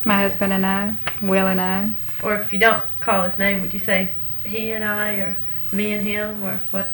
My husband and I, Will and I. Or if you don't call his name, would you say he and I, or me and him, or what?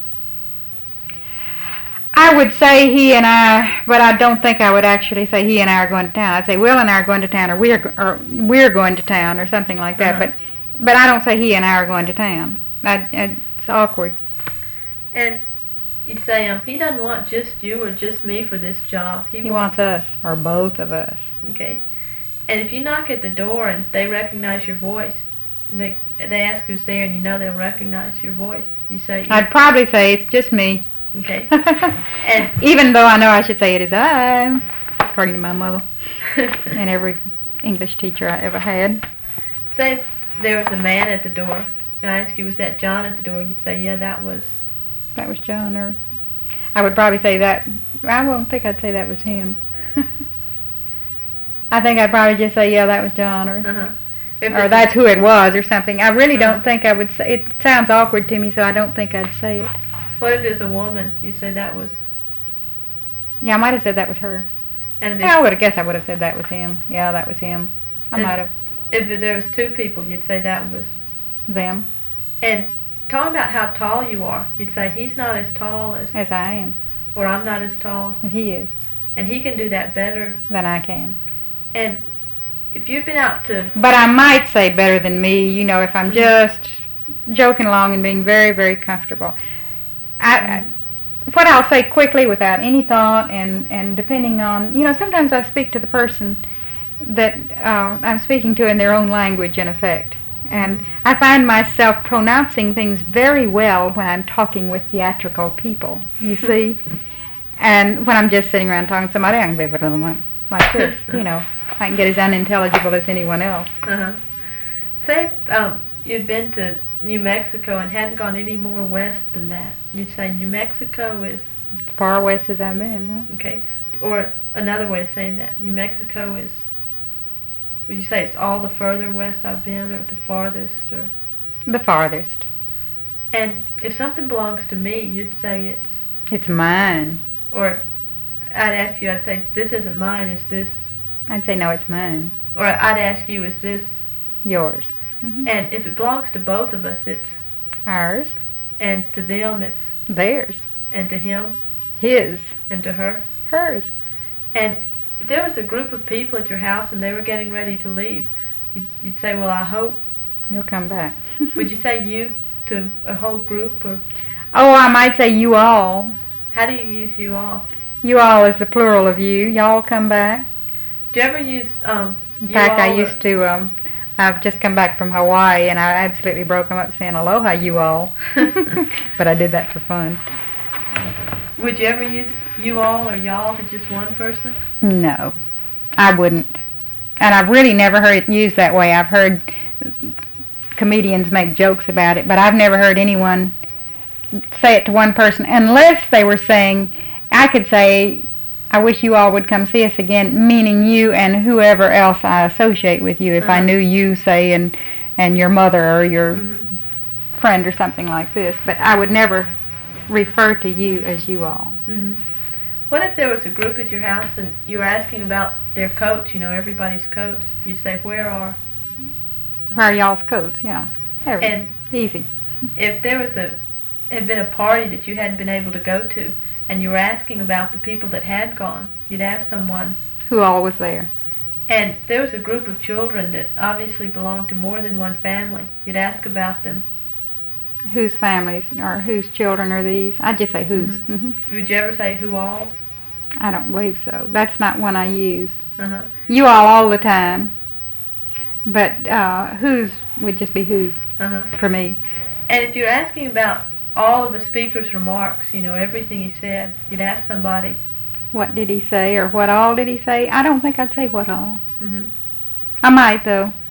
I would say he and I, but I don't think I would actually say he and I are going to town. I'd say Will and I are going to town, or we're going to town, or something like that. Uh-huh. But I don't say he and I are going to town. It's awkward. And you'd say, he doesn't want just you or just me for this job. He wants us, or both of us. Okay. And if you knock at the door and they recognize your voice, they ask who's there, and you know they'll recognize your voice, you say... I'd probably say it's just me. Okay. And even though I know I should say it is I, according to my mother and every English teacher I ever had. Say if there was a man at the door, and I asked you, was that John at the door? You'd say, yeah, that was John. Or I would probably say that. I don't think I'd say that was him. I think I'd probably just say, yeah, that was John, or or that's who it was, or something. I really don't think I would say it. Sounds awkward to me, so I don't think I'd say it. What if there's a woman? You say that was... Yeah, I might have said that was her. And yeah, I guess I would have said that was him. Yeah, that was him. I might have. If there was two people, you'd say that was... them. And talking about how tall you are, you'd say he's not as tall as I am. Or I'm not as tall. He is. And he can do that better than I can. And if you've been out to... But I might say better than me, if I'm just joking along and being very, very comfortable. What I'll say quickly without any thought, and depending on, sometimes I speak to the person that I'm speaking to in their own language, in effect. And I find myself pronouncing things very well when I'm talking with theatrical people, you see. And when I'm just sitting around talking to somebody, I can be like this, I can get as unintelligible as anyone else. Say you'd been to New Mexico and hadn't gone any more west than that. You'd say New Mexico is... As far west as I've been, huh? Okay. Or another way of saying that, New Mexico is... Would you say it's all the further west I've been, or the farthest, or... The farthest. And if something belongs to me, you'd say it's... It's mine. Or I'd ask you, I'd say, this isn't mine, is this... I'd say, no, it's mine. Or I'd ask you, is this... Yours. And if it belongs to both of us, it's... Ours. And to them, it's... Theirs. And to him? His. And to her? Hers. And if there was a group of people at your house and they were getting ready to leave, you'd say, well, I hope... You'll come back. Would you say you to a whole group, or... Oh, I might say you all. How do you use you all? You all is the plural of you. Y'all come back. Do you ever use In fact, I used to... I've just come back from Hawaii, and I absolutely broke them up saying, aloha, you all. But I did that for fun. Would you ever use you all or y'all to just one person? No, I wouldn't. And I've really never heard it used that way. I've heard comedians make jokes about it, but I've never heard anyone say it to one person, unless they were saying, I could say, I wish you all would come see us again, meaning you and whoever else I associate with you. If I knew you, say, and your mother or your friend or something like this. But I would never refer to you as you all. What if there was a group at your house and you were asking about their coats, everybody's coats? You'd say, where are y'all's coats? Yeah. And easy. If there had been a party that you hadn't been able to go to, and you were asking about the people that had gone, you'd ask someone... Who all was there. And there was a group of children that obviously belonged to more than one family. You'd ask about them. Whose families or whose children are these? I'd just say whose. Would you ever say who all's? I don't believe so. That's not one I use. You all the time. But whose would just be whose for me. And if you're asking about all of the speaker's remarks, everything he said, you'd ask somebody, what did he say, or what all did he say? I don't think I'd say what all. I might, though.